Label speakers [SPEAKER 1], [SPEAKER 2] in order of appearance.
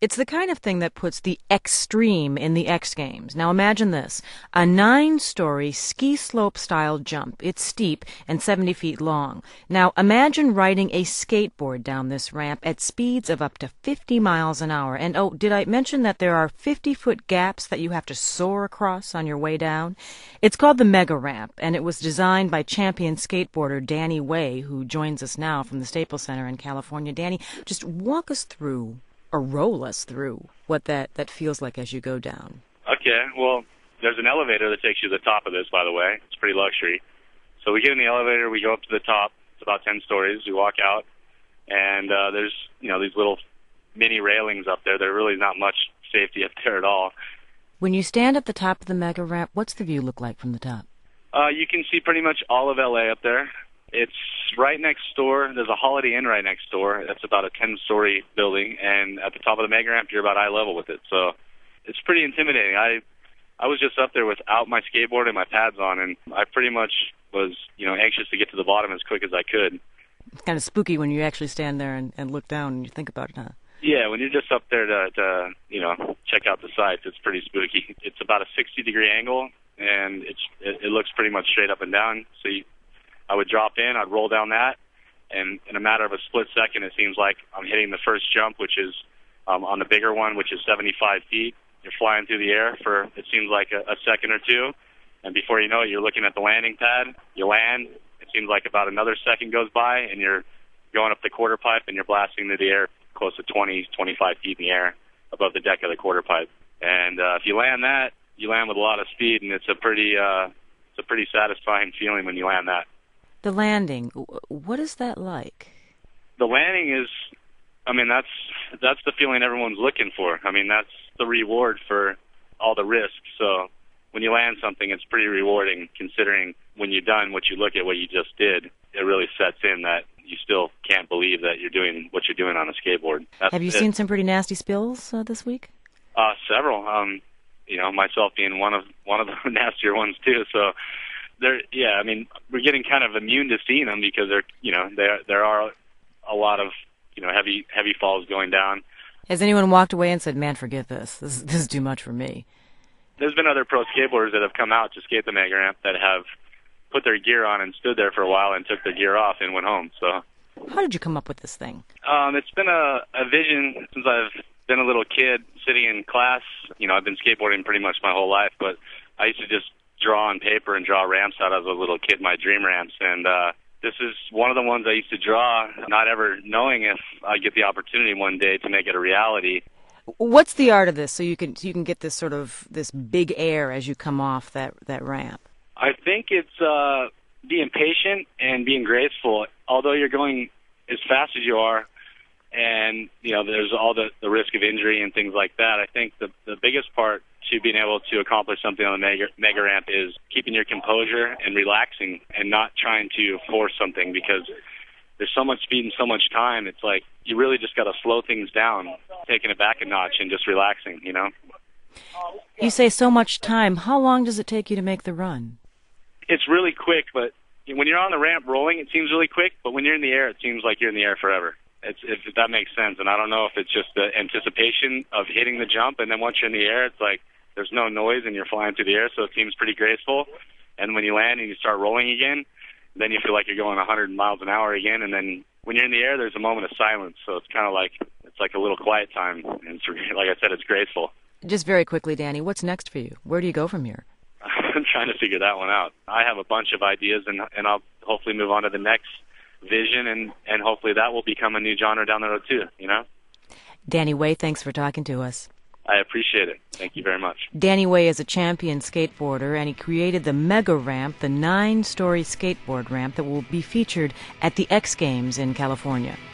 [SPEAKER 1] It's the kind of thing that puts the extreme in the X Games. Now imagine this, a 9-story ski slope-style jump. It's steep and 70 feet long. Now imagine riding a skateboard down this ramp at speeds of up to 50 miles an hour. And oh, did I mention that there are 50-foot gaps that you have to soar across on your way down? It's called the Mega Ramp, and it was designed by champion skateboarder Danny Way, who joins us now from the Staples Center in California. Danny, just walk us through or roll us through what that feels like as you go down.
[SPEAKER 2] Okay, well, there's an elevator that takes you to the top of this, by the way. It's pretty luxury. So we get in the elevator, we go up to the top. It's about 10 stories. We walk out, and there's, these little mini railings up there. There's really not much safety up there at all.
[SPEAKER 1] When you stand at the top of the Mega Ramp, what's the view look like from the top?
[SPEAKER 2] You can see pretty much all of L.A. up there. It's right next door. There's a Holiday Inn right next door. That's about a 10-story building, and at the top of the Mega Ramp, you're about eye level with it. So it's pretty intimidating. I was just up there without my skateboard and my pads on, and I pretty much was, anxious to get to the bottom as quick as I could.
[SPEAKER 1] It's kind of spooky when you actually stand there and look down and you think about it, huh?
[SPEAKER 2] Yeah, when you're just up there to check out the sights, it's pretty spooky. It's about a 60-degree angle, and it looks pretty much straight up and down. So I would drop in, I'd roll down that, and in a matter of a split second, it seems like I'm hitting the first jump, which is on the bigger one, which is 75 feet. You're flying through the air for, it seems like, a second or two, and before you know it, you're looking at the landing pad. You land. It seems like about another second goes by, and you're going up the quarter pipe, and you're blasting through the air close to 20, 25 feet in the air above the deck of the quarter pipe. And if you land that, you land with a lot of speed, and it's a pretty satisfying feeling when you land that.
[SPEAKER 1] The landing, what is that like?
[SPEAKER 2] The landing is, that's the feeling everyone's looking for. That's the reward for all the risk. So when you land something, it's pretty rewarding, considering when you're done, what you look at what you just did, it really sets in that you still can't believe that you're doing what you're doing on a skateboard.
[SPEAKER 1] Have you seen some pretty nasty spills this week?
[SPEAKER 2] Several. Myself being one of the nastier ones too. So we're getting kind of immune to seeing them because there are a lot of heavy falls going down.
[SPEAKER 1] Has anyone walked away and said, "Man, forget this. This is too much for me"?
[SPEAKER 2] There's been other pro skateboarders that have come out to skate the Mega Ramp that have put their gear on and stood there for a while and took their gear off and went home. So,
[SPEAKER 1] how did you come up with this thing?
[SPEAKER 2] It's been a vision since I've been a little kid sitting in class. I've been skateboarding pretty much my whole life, but I used to just draw on paper and draw ramps out as a little kid, my dream ramps. And this is one of the ones I used to draw, not ever knowing if I'd get the opportunity one day to make it a reality.
[SPEAKER 1] What's the art of this so you can get this sort of this big air as you come off that ramp?
[SPEAKER 2] I think it's being patient and being graceful. Although you're going as fast as you are, and there's all the risk of injury and things like that, I think the biggest part to being able to accomplish something on the mega ramp is keeping your composure and relaxing and not trying to force something, because there's so much speed and so much time. It's like you really just got to slow things down, taking it back a notch and just relaxing,
[SPEAKER 1] You say so much time. How long does it take you to make the run?
[SPEAKER 2] It's really quick, but when you're on the ramp rolling, it seems really quick, but when you're in the air, it seems like you're in the air forever. If that makes sense. And I don't know if it's just the anticipation of hitting the jump, and then once you're in the air, it's like there's no noise and you're flying through the air, so it seems pretty graceful. And when you land and you start rolling again, then you feel like you're going 100 miles an hour again. And then when you're in the air, there's a moment of silence, so it's kind of like a little quiet time. And it's, like I said, it's graceful.
[SPEAKER 1] Just very quickly, Danny, what's next for you? Where do you go from here?
[SPEAKER 2] I'm trying to figure that one out. I have a bunch of ideas, and I'll hopefully move on to the next vision, and hopefully that will become a new genre down the road too,
[SPEAKER 1] Danny Way, thanks for talking to us.
[SPEAKER 2] I appreciate it. Thank you very much.
[SPEAKER 1] Danny Way is a champion skateboarder, and he created the Mega Ramp, the 9-story skateboard ramp that will be featured at the X Games in California.